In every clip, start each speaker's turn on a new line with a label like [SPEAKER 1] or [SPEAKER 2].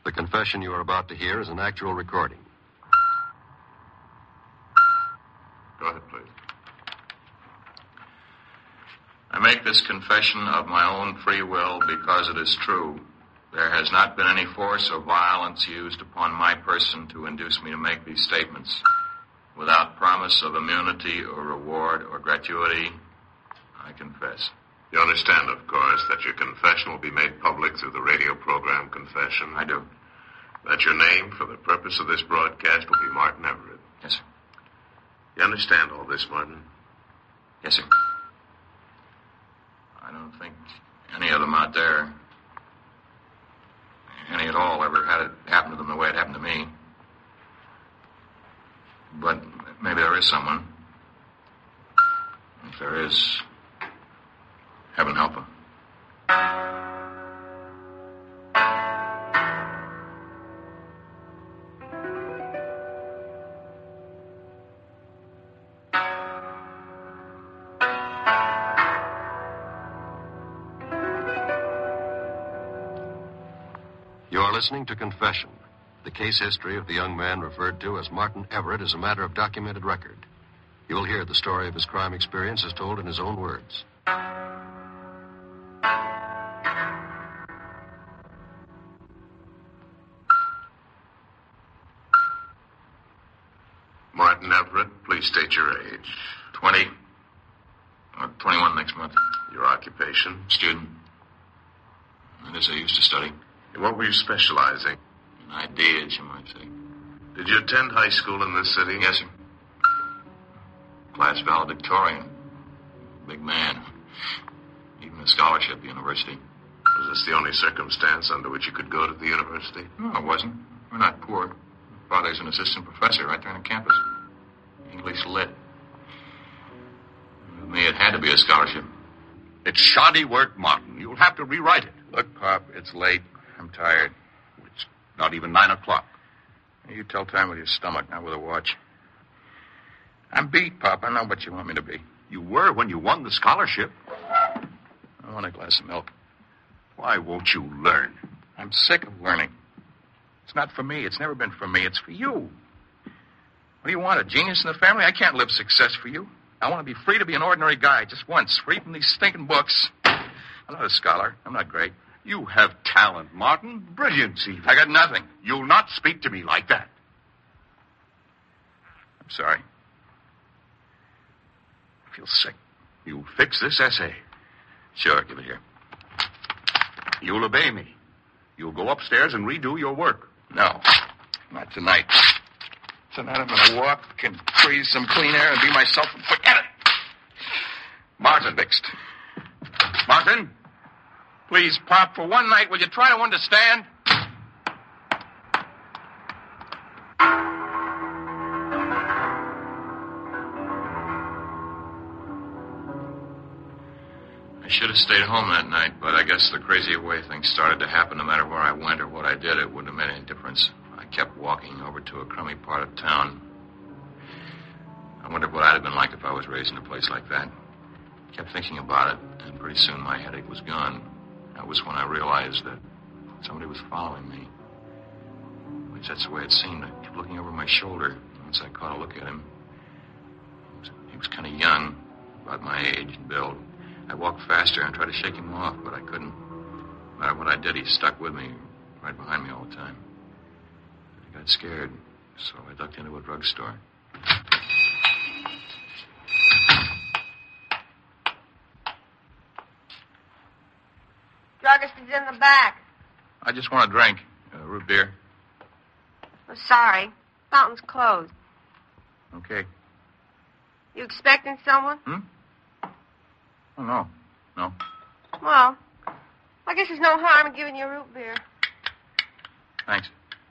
[SPEAKER 1] The confession you are about to hear is an actual recording.
[SPEAKER 2] Go ahead, please. I make this confession of my own free will because it is true. There has not been any force or violence used upon my person to induce me to make these statements. Without promise of immunity or reward or gratuity, I confess.
[SPEAKER 3] You understand, of course, that your confession will be made public through the radio program Confession?
[SPEAKER 2] I do.
[SPEAKER 3] That your name, for the purpose of this broadcast, will be Martin Everett?
[SPEAKER 2] Yes, sir.
[SPEAKER 3] You understand all this, Martin?
[SPEAKER 2] Yes, sir. I don't think any of them out there, any at all, ever had it happen to them the way it happened to me. But maybe there is someone. If there is, heaven help them.
[SPEAKER 1] You're listening to Confession. The case history of the young man referred to as Martin Everett is a matter of documented record. You will hear the story of his crime experience as told in his own words.
[SPEAKER 3] Martin Everett, please state your age.
[SPEAKER 2] 20. Or 21 next month.
[SPEAKER 3] Your occupation?
[SPEAKER 2] Student. And as I used to study.
[SPEAKER 3] And what were you specializing?
[SPEAKER 2] In ideas, you might say.
[SPEAKER 3] Did you attend high school in this city?
[SPEAKER 2] Yes, sir. Class valedictorian. Big man. Even a scholarship at the university.
[SPEAKER 3] Was this the only circumstance under which you could go to the university?
[SPEAKER 2] No, it wasn't. We're not poor. Father's an assistant professor right there on campus. English lit. With me, it had to be a scholarship.
[SPEAKER 4] It's shoddy work, Martin. You'll have to rewrite it.
[SPEAKER 2] Look, Pop, it's late. I'm tired.
[SPEAKER 4] It's not even 9 o'clock.
[SPEAKER 2] You tell time with your stomach, not with a watch. I'm beat, Pop. I know what you want me to be.
[SPEAKER 4] You were when you won the scholarship.
[SPEAKER 2] I want a glass of milk.
[SPEAKER 4] Why won't you learn?
[SPEAKER 2] I'm sick of learning. It's not for me. It's never been for me. It's for you. What do you want, a genius in the family? I can't live success for you. I want to be free to be an ordinary guy, just once, free from these stinking books. I'm not a scholar. I'm not great.
[SPEAKER 4] You have talent, Martin. Brilliance, even.
[SPEAKER 2] I got nothing.
[SPEAKER 4] You'll not speak to me like that.
[SPEAKER 2] I'm sorry. I feel sick.
[SPEAKER 4] You'll fix this essay.
[SPEAKER 2] Sure, give it here.
[SPEAKER 4] You'll obey me. You'll go upstairs and redo your work.
[SPEAKER 2] No, not tonight. Tonight I'm going to walk and breathe some clean air and be myself and forget it. Martin. Fixed.
[SPEAKER 4] Martin?
[SPEAKER 2] Please, Pop, for one night, will you try to understand? I should have stayed home that night, but I guess the crazy way things started to happen, no matter where I went or what I did, it wouldn't have made any difference. I kept walking over to a crummy part of town. I wondered what I'd have been like if I was raised in a place like that. Kept thinking about it, and pretty soon my headache was gone. That was when I realized that somebody was following me. At least that's the way it seemed. I kept looking over my shoulder. Once I caught a look at him. He was kind of young, about my age and build. I walked faster and tried to shake him off, but I couldn't. No matter what I did, he stuck with me, right behind me all the time. I got scared, so I ducked into a drugstore.
[SPEAKER 5] Druggist is in the back.
[SPEAKER 2] I just want a drink. Root beer.
[SPEAKER 5] Oh, sorry. Fountain's closed.
[SPEAKER 2] Okay.
[SPEAKER 5] You expecting someone?
[SPEAKER 2] Oh, no. No.
[SPEAKER 5] Well, I guess there's no harm in giving you a root beer.
[SPEAKER 2] Thanks.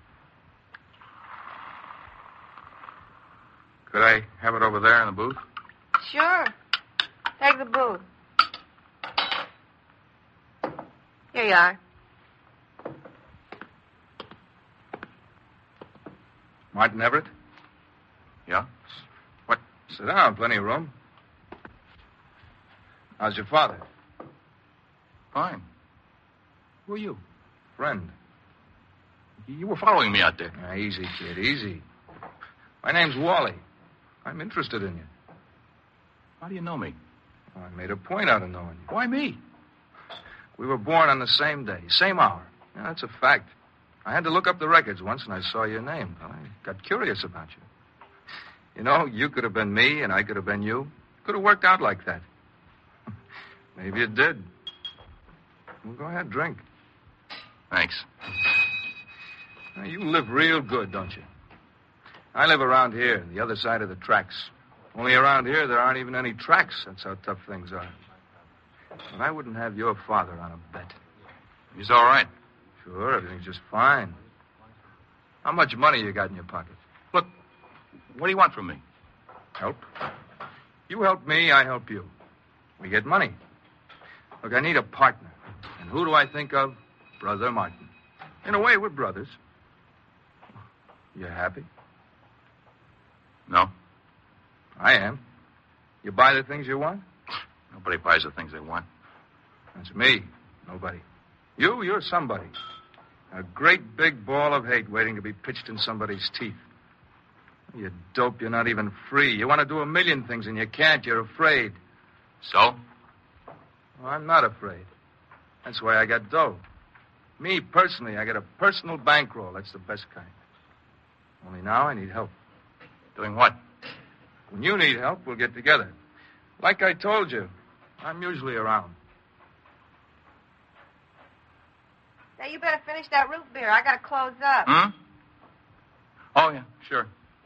[SPEAKER 2] Could I have it over there in the booth?
[SPEAKER 5] Sure. Take the booth. Here you are.
[SPEAKER 6] Martin Everett?
[SPEAKER 2] Yeah?
[SPEAKER 6] What? Sit down. Plenty of room. How's your father?
[SPEAKER 2] Fine. Who are you?
[SPEAKER 6] Friend.
[SPEAKER 2] You were following me out there.
[SPEAKER 6] Easy, kid, easy. My name's Wally. I'm interested in you.
[SPEAKER 2] How do you know me?
[SPEAKER 6] Well, I made a point out of knowing you.
[SPEAKER 2] Why me?
[SPEAKER 6] We were born on the same day, same hour. Yeah, that's a fact. I had to look up the records once, and I saw your name. Well, I got curious about you. You know, you could have been me, and I could have been you. Could have worked out like that. Maybe it did. Well, go ahead, drink.
[SPEAKER 2] Thanks.
[SPEAKER 6] Now, you live real good, don't you? I live around here, the other side of the tracks. Only around here, there aren't even any tracks. That's how tough things are. But I wouldn't have your father on a bet.
[SPEAKER 2] He's all right.
[SPEAKER 6] Sure, everything's just fine. How much money you got in your pocket?
[SPEAKER 2] Look, what do you want from me?
[SPEAKER 6] Help. You help me, I help you. We get money. Look, I need a partner. And who do I think of? Brother Martin. In a way, we're brothers. You happy?
[SPEAKER 2] No.
[SPEAKER 6] I am. You buy the things you want?
[SPEAKER 2] Nobody buys the things they want.
[SPEAKER 6] That's me. Nobody. You're somebody. A great big ball of hate waiting to be pitched in somebody's teeth. You dope, you're not even free. You want to do a million things and you can't. You're afraid.
[SPEAKER 2] So?
[SPEAKER 6] Well, I'm not afraid. That's why I got dough. Me, personally, I get a personal bankroll. That's the best kind. Only now I need help.
[SPEAKER 2] Doing what?
[SPEAKER 6] When you need help, we'll get together. Like I told you, I'm usually around.
[SPEAKER 5] Now, you better finish that root beer. I gotta close up.
[SPEAKER 2] Hmm? Oh, yeah, sure.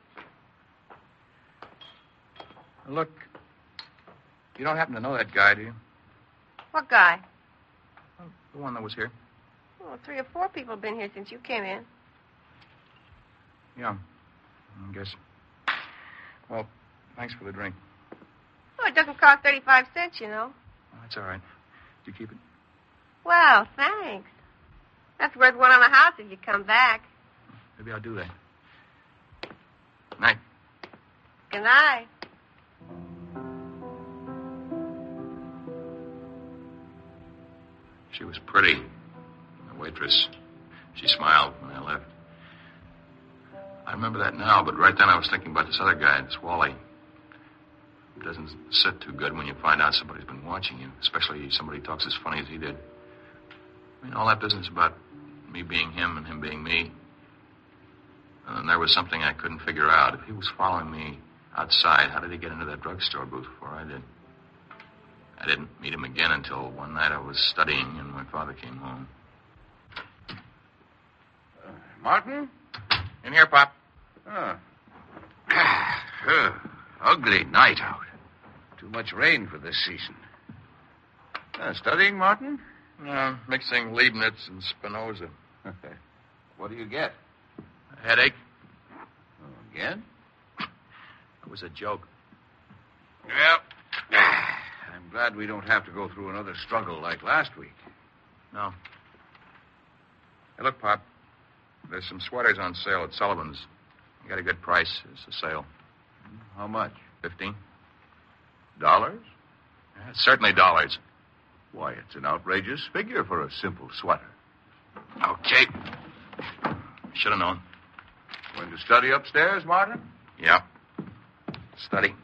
[SPEAKER 2] Look, you don't happen to know that guy, do you?
[SPEAKER 5] What guy?
[SPEAKER 2] The one that was here.
[SPEAKER 5] Well, 3 or 4 people have been here since you came in.
[SPEAKER 2] Yeah, I guess. Well, thanks for the drink.
[SPEAKER 5] Oh, it doesn't cost 35 cents, you know.
[SPEAKER 2] Oh, that's all right. Did you keep it?
[SPEAKER 5] Well, thanks. That's worth one on the house if you come back.
[SPEAKER 2] Maybe I'll do that. Night.
[SPEAKER 5] Good night.
[SPEAKER 2] She was pretty, the waitress. She smiled when I left. I remember that now, but right then I was thinking about this other guy, this Wally. It doesn't sit too good when you find out somebody's been watching you, especially somebody talks as funny as he did. I mean, all that business about me being him and him being me. And there was something I couldn't figure out. If he was following me outside, how did he get into that drugstore booth before I did? I didn't meet him again until one night I was studying and my father came home.
[SPEAKER 4] Martin?
[SPEAKER 2] In here, Pop.
[SPEAKER 4] Oh. Ugly night out. Too much rain for this season. Studying, Martin?
[SPEAKER 2] Mixing Leibniz and Spinoza.
[SPEAKER 4] What do you get?
[SPEAKER 2] A headache.
[SPEAKER 4] Again?
[SPEAKER 2] It was a joke.
[SPEAKER 4] Well, I'm glad we don't have to go through another struggle like last week.
[SPEAKER 2] No. Hey, look, Pop. There's some sweaters on sale at Sullivan's. You got a good price. It's a sale.
[SPEAKER 4] How much?
[SPEAKER 2] $15.
[SPEAKER 4] Dollars?
[SPEAKER 2] Yeah, certainly dollars.
[SPEAKER 4] Why, it's an outrageous figure for a simple sweater.
[SPEAKER 2] Okay. Should have known.
[SPEAKER 4] Going to study upstairs, Martin?
[SPEAKER 2] Yeah. Study.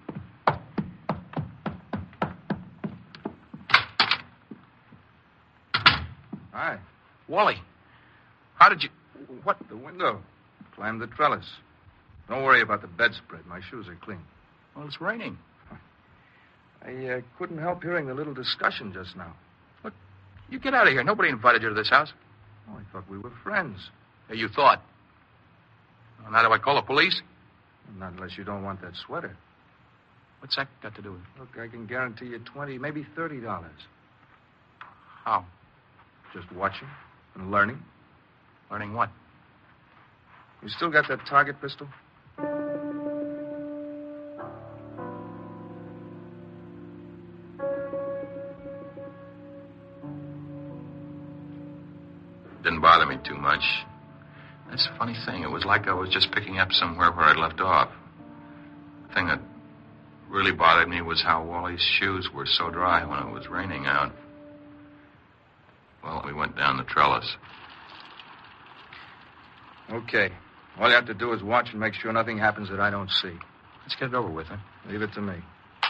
[SPEAKER 6] Hi.
[SPEAKER 2] Wally, how did you...
[SPEAKER 6] What? The window. Climb the trellis. Don't worry about the bedspread. My shoes are clean.
[SPEAKER 2] Well, it's raining.
[SPEAKER 6] I couldn't help hearing the little discussion just now.
[SPEAKER 2] Look, you get out of here. Nobody invited you to this house.
[SPEAKER 6] Oh, I thought we were friends.
[SPEAKER 2] Yeah, you thought. Well, now do I call the police?
[SPEAKER 6] Not unless you don't want that sweater.
[SPEAKER 2] What's that got to do with it?
[SPEAKER 6] Look, I can guarantee you $20, maybe $30.
[SPEAKER 2] How?
[SPEAKER 6] Just watching and learning.
[SPEAKER 2] Learning what?
[SPEAKER 6] You still got that target pistol?
[SPEAKER 2] Didn't bother me too much. That's a funny thing. It was like I was just picking up somewhere where I'd left off. The thing that really bothered me was how Wally's shoes were so dry when it was raining out. Well, we went down the trellis.
[SPEAKER 6] Okay. All you have to do is watch and make sure nothing happens that I don't see.
[SPEAKER 2] Let's get it over with, huh?
[SPEAKER 6] Leave it to me.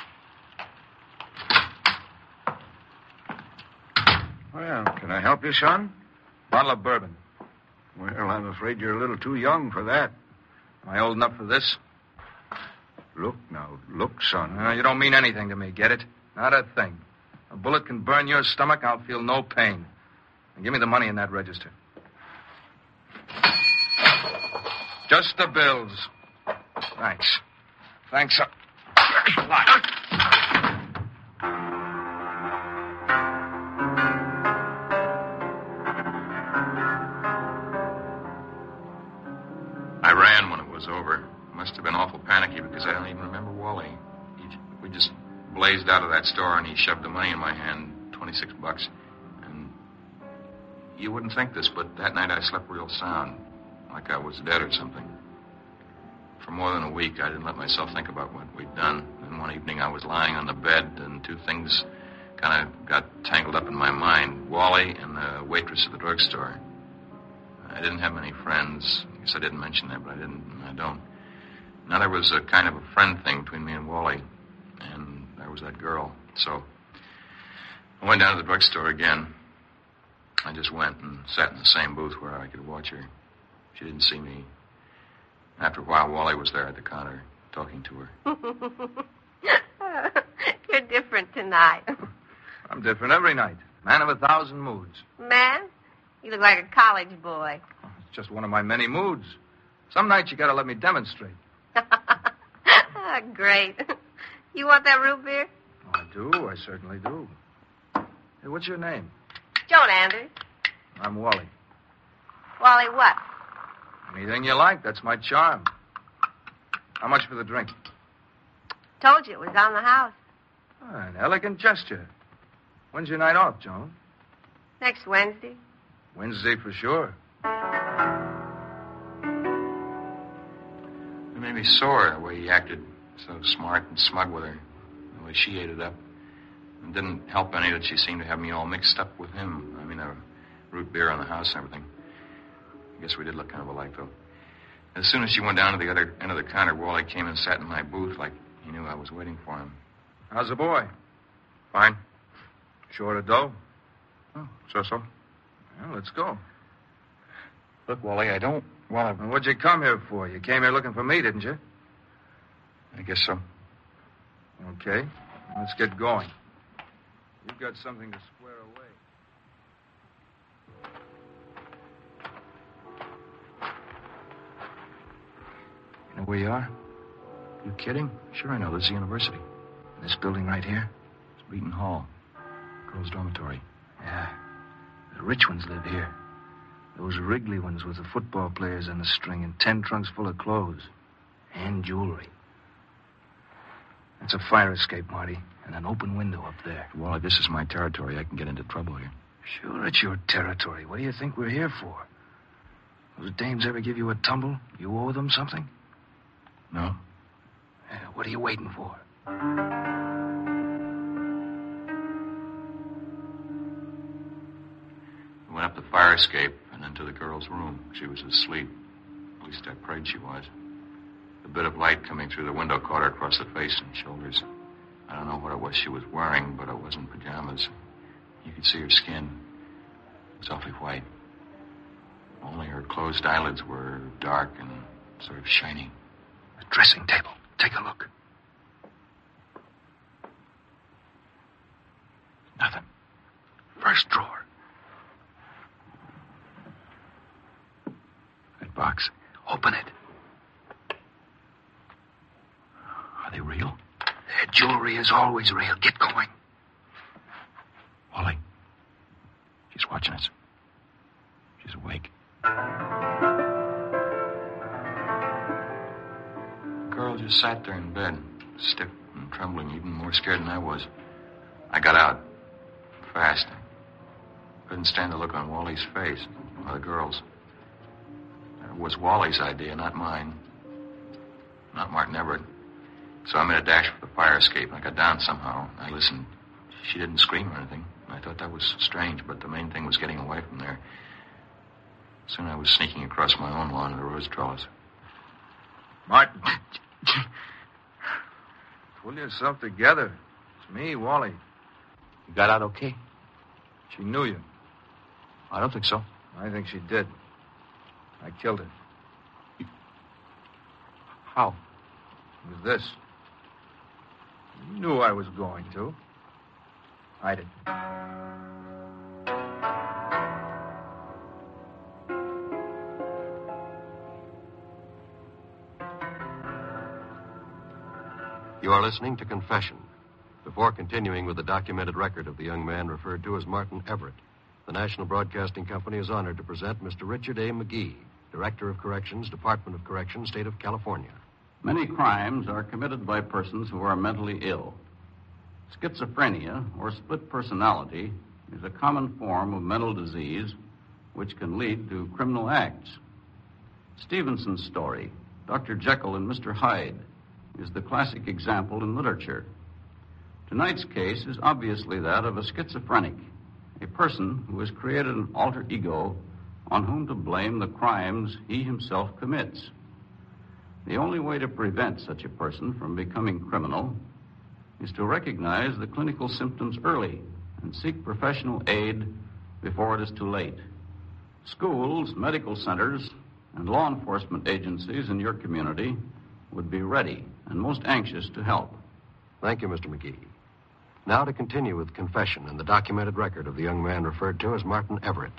[SPEAKER 4] Well, can I help you, son?
[SPEAKER 6] Bottle of bourbon.
[SPEAKER 4] Well, I'm afraid you're a little too young for that.
[SPEAKER 6] Am I old enough for this?
[SPEAKER 4] Look now, look, son.
[SPEAKER 6] You don't mean anything to me, get it? Not a thing. A bullet can burn your stomach, I'll feel no pain. And give me the money in that register. Just the bills. Thanks. Thanks a lot.
[SPEAKER 2] I ran when it was over. Must have been awful panicky because I don't even remember Wally. We just blazed out of that store and he shoved the money in my hand, $26. And you wouldn't think this, but that night I slept real sound, like I was dead or something. For more than a week, I didn't let myself think about what we'd done. And one evening I was lying on the bed and two things kind of got tangled up in my mind. Wally and the waitress at the drugstore. I didn't have many friends. I guess I didn't mention that, but I don't. Now, there was a kind of a friend thing between me and Wally, and there was that girl. So I went down to the drugstore again. I just went and sat in the same booth where I could watch her. She didn't see me. After a while, Wally was there at the counter, talking to her.
[SPEAKER 5] You're different tonight.
[SPEAKER 6] I'm different every night. Man of 1,000 moods.
[SPEAKER 5] Man, you look like a college boy.
[SPEAKER 6] It's just one of my many moods. Some nights you gotta let me demonstrate.
[SPEAKER 5] Great. You want that root beer?
[SPEAKER 6] Oh, I do. I certainly do. Hey, what's your name?
[SPEAKER 5] Joan Anders.
[SPEAKER 6] I'm Wally.
[SPEAKER 5] Wally what?
[SPEAKER 6] Anything you like. That's my charm. How much for the drink?
[SPEAKER 5] Told you it was on the house.
[SPEAKER 6] Oh, an elegant gesture. When's your night off, Joan?
[SPEAKER 5] Next Wednesday.
[SPEAKER 6] Wednesday for sure.
[SPEAKER 2] It made me sore the way he acted, so smart and smug with her, the way she ate it up. It didn't help any that she seemed to have me all mixed up with him. I mean, root beer on the house and everything. I guess we did look kind of alike, though. As soon as she went down to the other end of the counter, Wally came and sat in my booth like he knew I was waiting for him.
[SPEAKER 6] How's the boy?
[SPEAKER 2] Fine.
[SPEAKER 6] Short of dough?
[SPEAKER 2] Oh, so.
[SPEAKER 6] Well, let's go.
[SPEAKER 2] Look, Wally, I don't want to...
[SPEAKER 6] Well, what'd you come here for? You came here looking for me, didn't you?
[SPEAKER 2] I guess so.
[SPEAKER 6] Okay. Let's get going. You've got something to square away.
[SPEAKER 2] You know where you are? You kidding? Sure I know. This is the university.
[SPEAKER 6] This building right here?
[SPEAKER 2] It's Wheaton Hall. Girls' dormitory.
[SPEAKER 6] Yeah. The rich ones live here. Those Wrigley ones with the football players on the string and 10 trunks full of clothes. And jewelry. That's a fire escape, Marty, and an open window up there.
[SPEAKER 2] Wally, this is my territory. I can get into trouble here.
[SPEAKER 6] Sure, it's your territory. What do you think we're here for? Those dames ever give you a tumble? You owe them something?
[SPEAKER 2] No.
[SPEAKER 6] What are you waiting for?
[SPEAKER 2] We went up the fire escape and into the girl's room. She was asleep. At least I prayed she was. The bit of light coming through the window caught her across the face and shoulders. I don't know what it was she was wearing, but it wasn't pajamas. You could see her skin. It was awfully white. Only her closed eyelids were dark and sort of shiny.
[SPEAKER 6] The dressing table. Take a look.
[SPEAKER 2] Nothing.
[SPEAKER 6] First drawer.
[SPEAKER 2] That box.
[SPEAKER 6] Open it.
[SPEAKER 2] Are they real?
[SPEAKER 6] Their jewelry is always real. Get going.
[SPEAKER 2] Wally. She's watching us. She's awake. The girl just sat there in bed, stiff and trembling, even more scared than I was. I got out. Fast. Couldn't stand the look on Wally's face, or the girl's. It was Wally's idea, not mine. Not Martin Everett. So I made a dash for the fire escape, and I got down somehow. I listened. She didn't scream or anything. I thought that was strange, but the main thing was getting away from there. Soon I was sneaking across my own lawn to the rose trellis.
[SPEAKER 6] Martin. Pull yourself together. It's me, Wally.
[SPEAKER 4] You got out okay?
[SPEAKER 6] She knew you.
[SPEAKER 4] I don't think so.
[SPEAKER 6] I think she did. I killed her.
[SPEAKER 4] How?
[SPEAKER 6] With this. You knew I was going to. Hide it.
[SPEAKER 1] You are listening to Confession. Before continuing with the documented record of the young man referred to as Martin Everett, the National Broadcasting Company is honored to present Mr. Richard A. McGee, Director of Corrections, Department of Corrections, State of California.
[SPEAKER 7] Many crimes are committed by persons who are mentally ill. Schizophrenia, or split personality, is a common form of mental disease which can lead to criminal acts. Stevenson's story, Dr. Jekyll and Mr. Hyde, is the classic example in literature. Tonight's case is obviously that of a schizophrenic, a person who has created an alter ego on whom to blame the crimes he himself commits. The only way to prevent such a person from becoming criminal is to recognize the clinical symptoms early and seek professional aid before it is too late. Schools, medical centers, and law enforcement agencies in your community would be ready and most anxious to help.
[SPEAKER 1] Thank you, Mr. McGee. Now to continue with Confession and the documented record of the young man referred to as Martin Everett.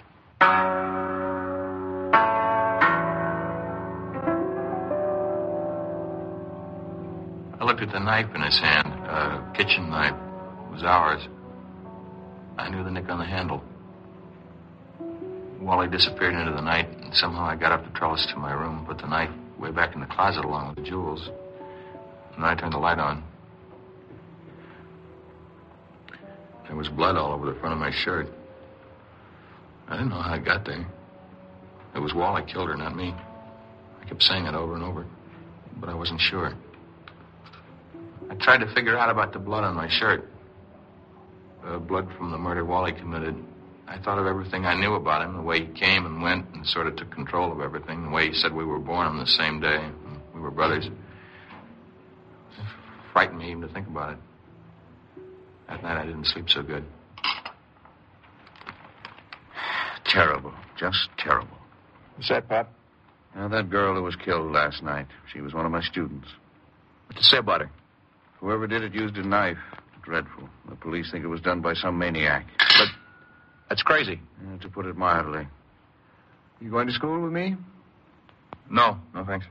[SPEAKER 2] I looked at the knife in his hand. A kitchen knife. It was ours. I knew the nick on the handle. Wally disappeared into the night, and somehow I got up the trellis to my room, put the knife way back in the closet along with the jewels. And I turned the light on. There was blood all over the front of my shirt. I didn't know how it got there. It was Wally killed her, not me. I kept saying it over and over, but I wasn't sure. I tried to figure out about the blood on my shirt. Blood from the murder Wally committed. I thought of everything I knew about him, the way he came and went and sort of took control of everything, the way he said we were born on the same day. We were brothers. It frightened me even to think about it. That night I didn't sleep so good.
[SPEAKER 4] Terrible. Just terrible.
[SPEAKER 6] What's that, Pop?
[SPEAKER 4] Now, that girl who was killed last night, she was one of my students. What to say about her? Whoever did it used a knife. Dreadful. The police think it was done by some maniac. But that's crazy. To put it mildly. You going to school with me?
[SPEAKER 2] No, thanks.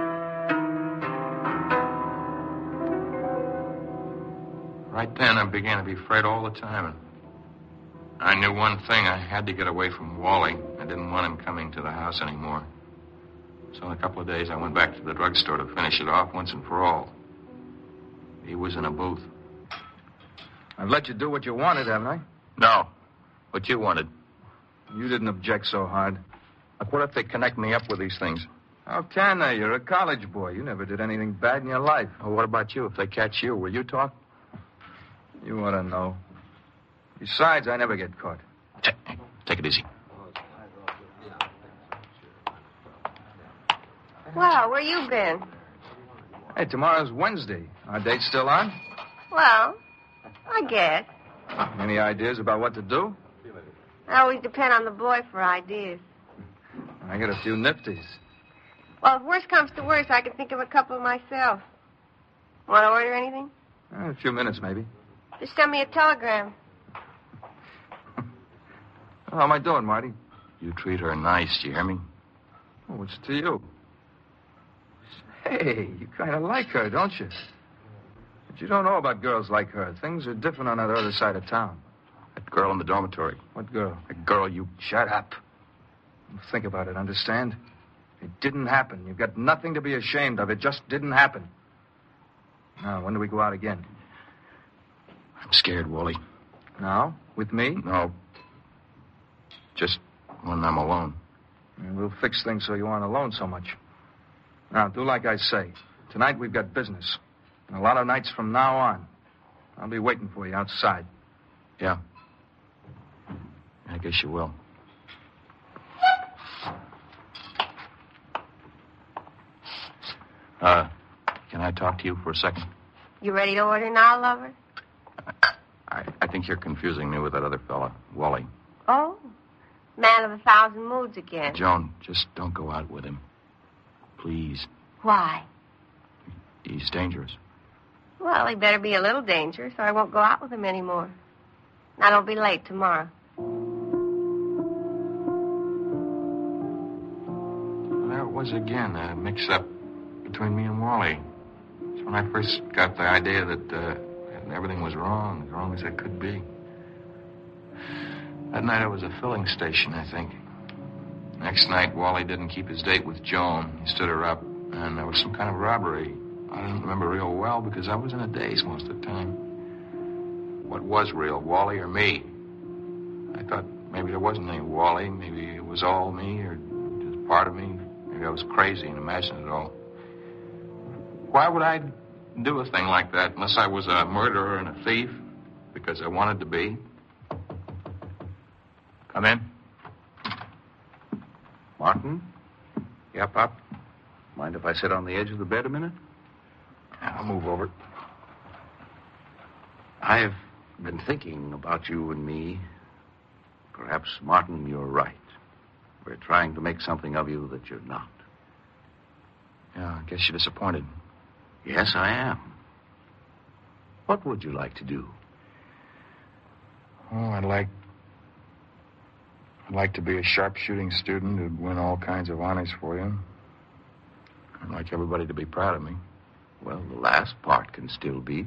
[SPEAKER 2] Right then, I began to be afraid all the time. And I knew one thing. I had to get away from Wally. I didn't want him coming to the house anymore. So in a couple of days, I went back to the drugstore to finish it off once and for all. He was in a booth.
[SPEAKER 6] I've let you do what you wanted, haven't I?
[SPEAKER 4] No. What you wanted.
[SPEAKER 6] You didn't object so hard.
[SPEAKER 4] Like, what if they connect me up with these things?
[SPEAKER 6] How can they? You're a college boy. You never did anything bad in your life.
[SPEAKER 4] Well, what about you? If they catch you, will you talk?
[SPEAKER 6] You ought to know. Besides, I never get caught.
[SPEAKER 4] Take it easy.
[SPEAKER 5] Well, where you been?
[SPEAKER 6] Hey, tomorrow's Wednesday. Our date's still on?
[SPEAKER 5] Well, I guess.
[SPEAKER 6] Any ideas about what to do?
[SPEAKER 5] I always depend on the boy for ideas.
[SPEAKER 6] I got a few nifties.
[SPEAKER 5] Well, if worse comes to worse, I can think of a couple myself. Want to order anything?
[SPEAKER 6] A few minutes, maybe.
[SPEAKER 5] Just send me a telegram.
[SPEAKER 6] How am I doing, Marty?
[SPEAKER 2] You treat her nice, do you hear me?
[SPEAKER 6] Oh, it's to you. Hey, you kind of like her, don't you? But you don't know about girls like her. Things are different on that other side of town.
[SPEAKER 2] That girl in the dormitory.
[SPEAKER 6] What girl?
[SPEAKER 2] The girl you...
[SPEAKER 6] Shut up. Think about it, understand? It didn't happen. You've got nothing to be ashamed of. It just didn't happen. Now, when do we go out again?
[SPEAKER 2] I'm scared, Wally.
[SPEAKER 6] Now? With me?
[SPEAKER 2] No. Just when I'm alone.
[SPEAKER 6] And we'll fix things so you aren't alone so much. Now, do like I say. Tonight we've got business. And a lot of nights from now on. I'll be waiting for you outside.
[SPEAKER 2] Yeah. I guess you will.
[SPEAKER 4] Can I talk to you for a second?
[SPEAKER 5] You ready to order now, lover?
[SPEAKER 4] I think you're confusing me with that other fella, Wally.
[SPEAKER 5] Oh, man of 1,000 moods again.
[SPEAKER 4] Joan, just don't go out with him. Please.
[SPEAKER 5] Why?
[SPEAKER 4] He's dangerous.
[SPEAKER 5] Well, he better be a little dangerous, or I won't go out with him anymore. And I don't be late tomorrow.
[SPEAKER 2] Well, there it was again, a mix-up between me and Wally. It's when I first got the idea that everything was wrong, as wrong as it could be. That night I was at a filling station, I think. Next night, Wally didn't keep his date with Joan. He stood her up, and there was some kind of robbery. I didn't remember real well because I was in a daze most of the time. What was real, Wally or me? I thought maybe there wasn't any Wally. Maybe it was all me or just part of me. Maybe I was crazy and imagined it all. Why would I do a thing like that unless I was a murderer and a thief? Because I wanted to be. Come in.
[SPEAKER 4] Martin?
[SPEAKER 2] Yeah, Pop?
[SPEAKER 4] Mind if I sit on the edge of the bed a minute?
[SPEAKER 2] I'll move over.
[SPEAKER 4] I've been thinking about you and me. Perhaps, Martin, you're right. We're trying to make something of you that you're not.
[SPEAKER 2] Yeah, I guess you're disappointed.
[SPEAKER 4] Yes, I am. What would you like to do?
[SPEAKER 2] Oh, I'd like to be a sharpshooting student who'd win all kinds of honors for you. I'd like everybody to be proud of me.
[SPEAKER 4] Well, the last part can still be.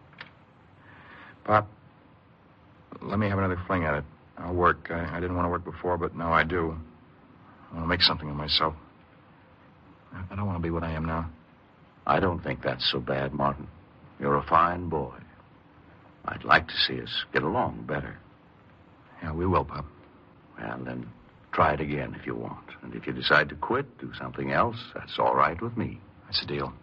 [SPEAKER 2] Pop, let me have another fling at it. I'll work. I didn't want to work before, but now I do. I want to make something of myself. I don't want to be what I am now.
[SPEAKER 4] I don't think that's so bad, Martin. You're a fine boy. I'd like to see us get along better.
[SPEAKER 2] Yeah, we will, Pop.
[SPEAKER 4] Well, then try it again if you want. And if you decide to quit, do something else, that's all right with me.
[SPEAKER 2] That's a deal.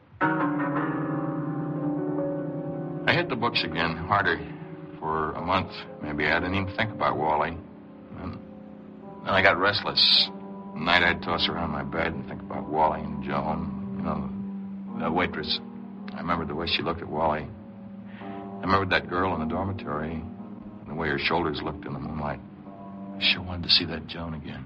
[SPEAKER 2] I hit the books again, harder. For a month, maybe. I didn't even think about Wally. And then I got restless. At night, I'd toss around my bed and think about Wally and Joan. You know, the waitress. I remembered the way she looked at Wally. I remembered that girl in the dormitory and the way her shoulders looked in the moonlight. I sure wanted to see that Joan again.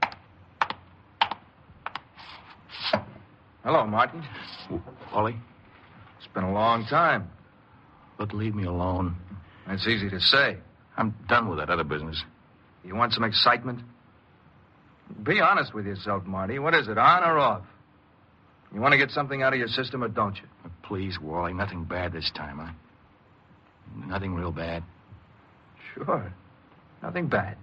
[SPEAKER 6] Hello, Martin.
[SPEAKER 2] Wally?
[SPEAKER 6] It's been a long time.
[SPEAKER 2] But leave me alone.
[SPEAKER 6] That's easy to say.
[SPEAKER 2] I'm done with that other business.
[SPEAKER 6] You want some excitement? Be honest with yourself, Marty. What is it, on or off? You want to get something out of your system or don't you?
[SPEAKER 2] Please, Wally, nothing bad this time, huh? Nothing real bad.
[SPEAKER 6] Sure. Nothing bad.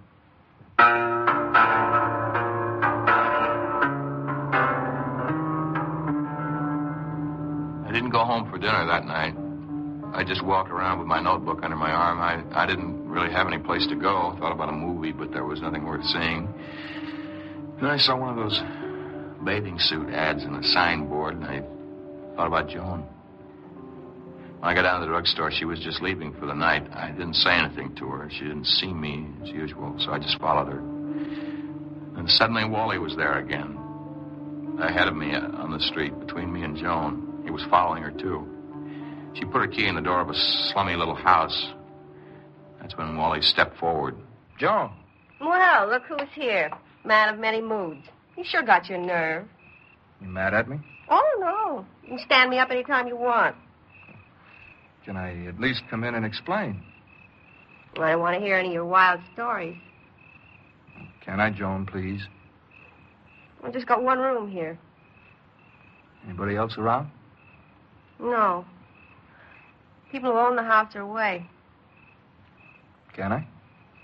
[SPEAKER 2] I didn't go home for dinner that night. I just walked around with my notebook under my arm. I didn't really have any place to go. I thought about a movie, but there was nothing worth seeing. Then I saw one of those bathing suit ads on a signboard, and I thought about Joan. When I got down to the drugstore, she was just leaving for the night. I didn't say anything to her. She didn't see me as usual, so I just followed her. And suddenly Wally was there again, ahead of me on the street, between me and Joan. He was following her, too. She put her key in the door of a slummy little house. That's when Wally stepped forward.
[SPEAKER 6] Joan.
[SPEAKER 5] Well, look who's here. Man of many moods. You sure got your nerve.
[SPEAKER 6] You mad at me?
[SPEAKER 5] Oh, no. You can stand me up any time you want.
[SPEAKER 6] Can I at least come in and explain?
[SPEAKER 5] Well, I don't want to hear any of your wild stories.
[SPEAKER 6] Can I, Joan, please?
[SPEAKER 5] I just got one room here.
[SPEAKER 6] Anybody else around?
[SPEAKER 5] No. People who own the house are away.
[SPEAKER 6] Can I?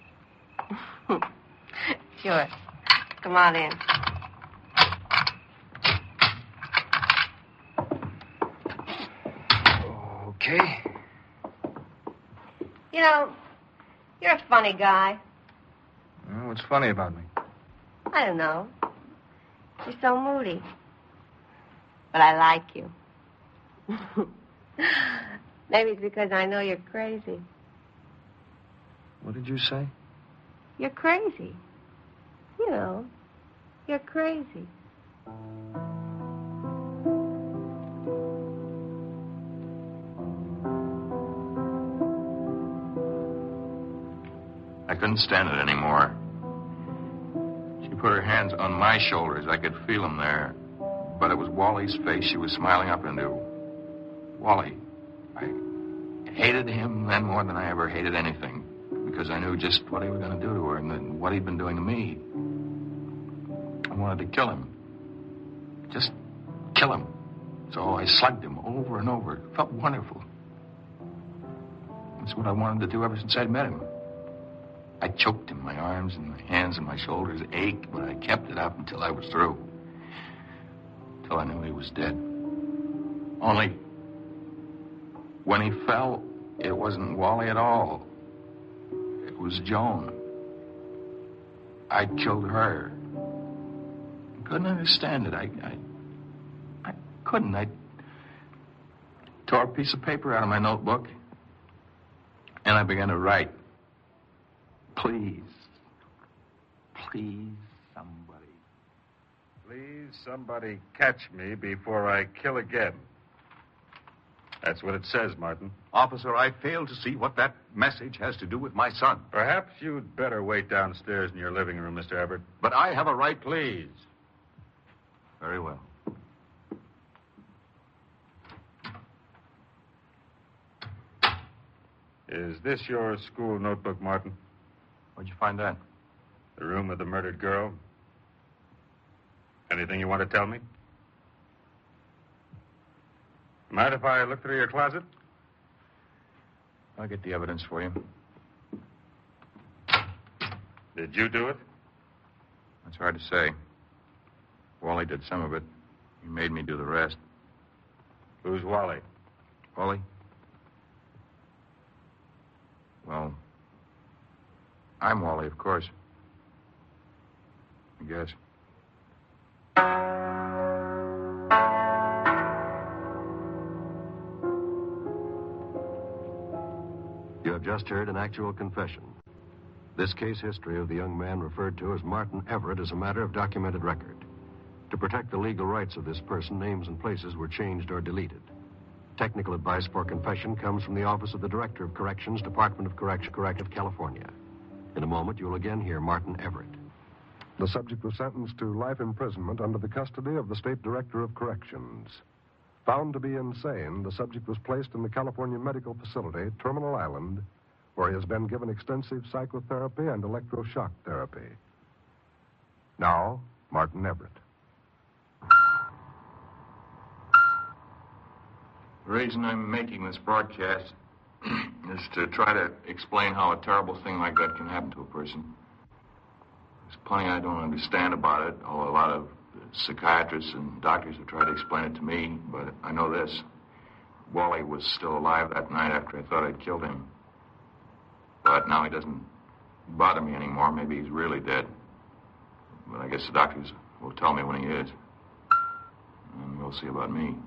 [SPEAKER 5] Sure. Come on in.
[SPEAKER 6] Okay.
[SPEAKER 5] You know, you're a funny guy.
[SPEAKER 6] Well, what's funny about me?
[SPEAKER 5] I don't know. You're so moody. But I like you. Maybe it's because I know you're crazy.
[SPEAKER 6] What did you say?
[SPEAKER 5] You're crazy. You know, you're crazy.
[SPEAKER 2] couldn't stand it anymore. She put her hands on my shoulders. I could feel them there. But it was Wally's face she was smiling up into. Wally. I hated him then more than I ever hated anything. Because I knew just what he was going to do to her and then what he'd been doing to me. I wanted to kill him. Just kill him. So I slugged him over and over. It felt wonderful. That's what I wanted to do ever since I'd met him. I choked him. My arms and my hands and my shoulders ached, but I kept it up until I was through. Until I knew he was dead. Only, when he fell, it wasn't Wally at all. It was Joan. I'd killed her. I couldn't understand it. I couldn't. I tore a piece of paper out of my notebook, and I began to write. Please, somebody.
[SPEAKER 8] Please, somebody catch me before I kill again. That's what it says, Martin.
[SPEAKER 4] Officer, I fail to see what that message has to do with my son.
[SPEAKER 8] Perhaps you'd better wait downstairs in your living room, Mr. Everett.
[SPEAKER 4] But I have a right.
[SPEAKER 8] Please.
[SPEAKER 4] Very well.
[SPEAKER 8] Is this your school notebook, Martin?
[SPEAKER 2] Where'd you find that?
[SPEAKER 8] The room of the murdered girl? Anything you want to tell me? Mind if I look through your closet?
[SPEAKER 2] I'll get the evidence for you.
[SPEAKER 8] Did you do it?
[SPEAKER 2] That's hard to say. Wally did some of it. He made me do the rest.
[SPEAKER 8] Who's Wally?
[SPEAKER 2] Wally? Well, I'm Wally, of course. I guess.
[SPEAKER 1] You have just heard an actual confession. This case history of the young man referred to as Martin Everett is a matter of documented record. To protect the legal rights of this person, names and places were changed or deleted. Technical advice for confession comes from the Office of the Director of Corrections, Department of Correction, California. In a moment, you'll again hear Martin Everett.
[SPEAKER 9] The subject was sentenced to life imprisonment under the custody of the State Director of Corrections. Found to be insane, the subject was placed in the California Medical Facility, Terminal Island, where he has been given extensive psychotherapy and electroshock therapy. Now, Martin Everett.
[SPEAKER 2] The reason I'm making this broadcast is to try to explain how a terrible thing like that can happen to a person. There's plenty I don't understand about it, although a lot of psychiatrists and doctors have tried to explain it to me, but I know this. Wally was still alive that night after I thought I'd killed him. But now he doesn't bother me anymore. Maybe he's really dead. But I guess the doctors will tell me when he is. And we'll see about me.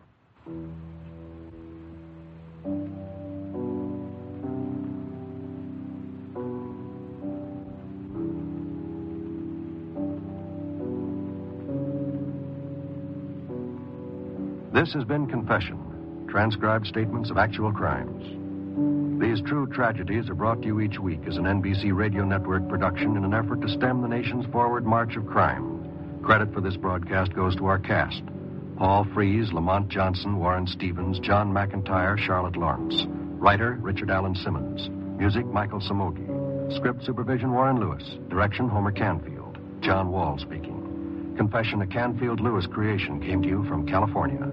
[SPEAKER 1] This has been Confession, transcribed statements of actual crimes. These true tragedies are brought to you each week as an NBC Radio Network production in an effort to stem the nation's forward march of crime. Credit for this broadcast goes to our cast: Paul Frees, Lamont Johnson, Warren Stevens, John McIntyre, Charlotte Lawrence. Writer, Richard Allen Simmons. Music, Michael Samogi. Script supervision, Warren Lewis. Direction, Homer Canfield. John Wall speaking. Confession, a Canfield-Lewis creation, came to you from California.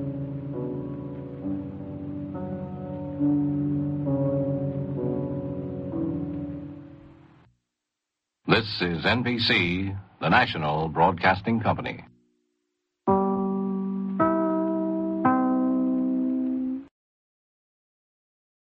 [SPEAKER 7] This is NBC, the national broadcasting company.